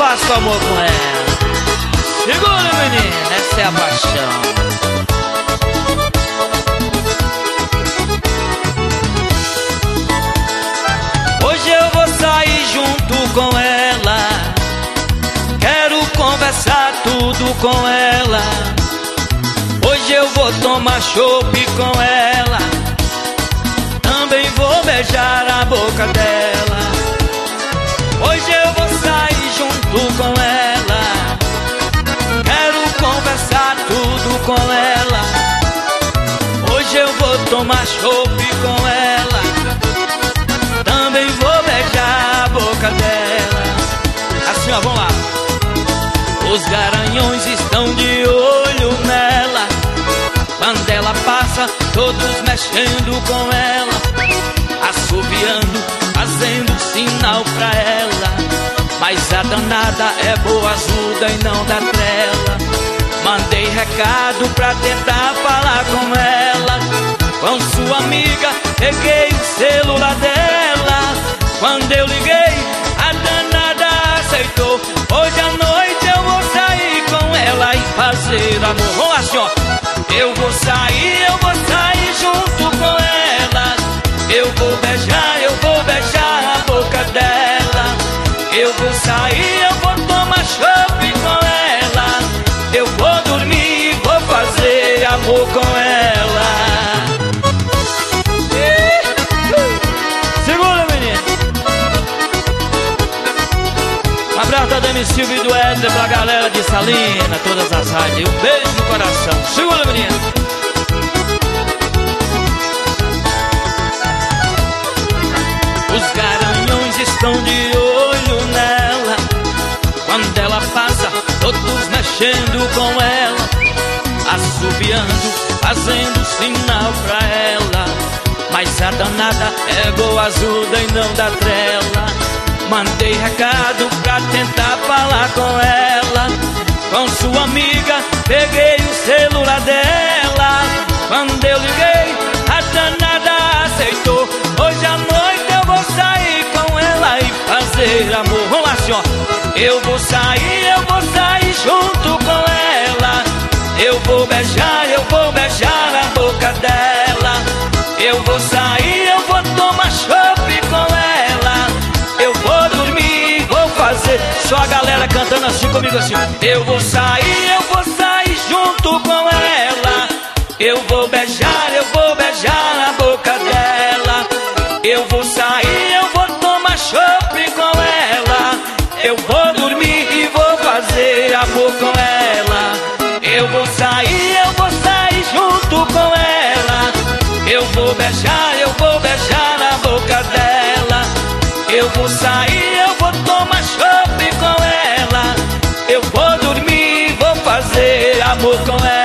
faço amor com ela. Segura, menina, essa é a paixão. Hoje eu vou sair junto com ela, quero conversar tudo com ela. Hoje eu vou tomar chopp com ela, também vou beijar a boca dela. Hoje eu vou sair junto com ela, quero conversar tudo com ela. Hoje eu vou tomar chopp com ela, também vou beijar a boca dela. Assim ó, vamos lá. Os garanhões estão de olho nela, quando ela passa, todos mexendo com ela, assobiando, fazendo sinal pra ela. Mas a danada é boazuda e não dá trela. Mandei recado pra tentar falar com ela, com sua amiga, peguei o celular dela. Quando eu liguei, a danada aceitou. Hoje à noite eu vou sair com ela e fazer amor. Vamos lá, senhor. Eu vou sair junto com ela. Eu vou beijar a boca dela. Eu vou sair, eu vou tomar chopp com ela. Eu vou dormir, vou fazer amor com ela. Segura, menino. Um abraço da Demi Silva e do Éder pra galera de Salina, todas as rádios. Um beijo no coração. Segura, menino. Os garanhões estão de olho nela, quando ela passa, todos mexendo com ela, assobiando, fazendo sinal pra ela. Mas a danada é boazuda e não dá trela. Mandei recado pra tentar falar com ela, com sua amiga, peguei o celular dela. Quando eu liguei, a danada aceitou. Hoje à noite eu vou sair com ela e fazer amor. Vamos lá, senhor. Eu vou sair junto com ela. Eu vou beijar a boca dela. Eu vou sair, eu vou tomar chopp com ela. Eu vou dormir, vou fazer. Só a galera cantando assim comigo assim. Eu vou sair junto com ela. Eu vou beijar a boca dela. Eu vou sair, eu vou tomar chopp com ela. Eu vou dormir e vou fazer amor com ela. Eu vou sair junto com ela. Eu vou beijar a boca dela. Eu vou sair, eu vou tomar chopp com ela. Eu vou dormir, vou fazer amor com ela.